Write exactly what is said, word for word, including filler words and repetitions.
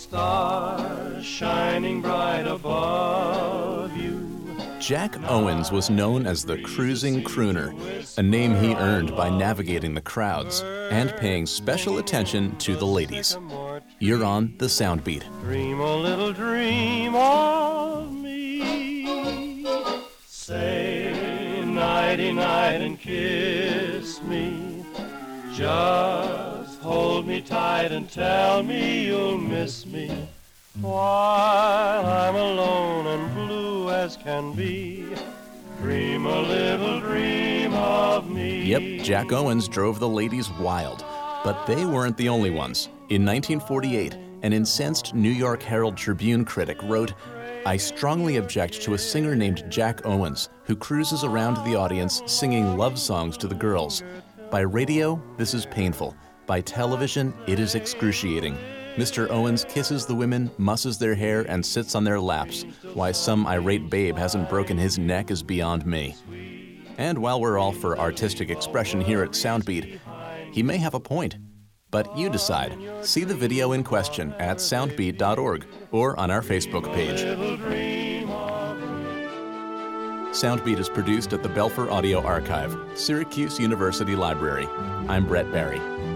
stars shining bright above you. Jack Owens was known as the cruising crooner, a name he earned by navigating the crowds and paying special attention to the ladies. You're on The Soundbeat. Dream a little dream of me. Say nighty-night and kiss me. Just hold me tight and tell me you'll miss me. While I'm alone and blue as can be, dream a little dream of me. Yep, Jack Owens drove the ladies wild. But they weren't the only ones. In nineteen forty-eight, an incensed New York Herald Tribune critic wrote, "I strongly object to a singer named Jack Owens who cruises around the audience singing love songs to the girls. By radio, this is painful. By television, it is excruciating. Mister Owens kisses the women, musses their hair, and sits on their laps. Why some irate babe hasn't broken his neck is beyond me." And while we're all for artistic expression here at Soundbeat, he may have a point. But you decide. See the video in question at soundbeat dot org or on our Facebook page. Soundbeat is produced at the Belfer Audio Archive, Syracuse University Library. I'm Brett Barry.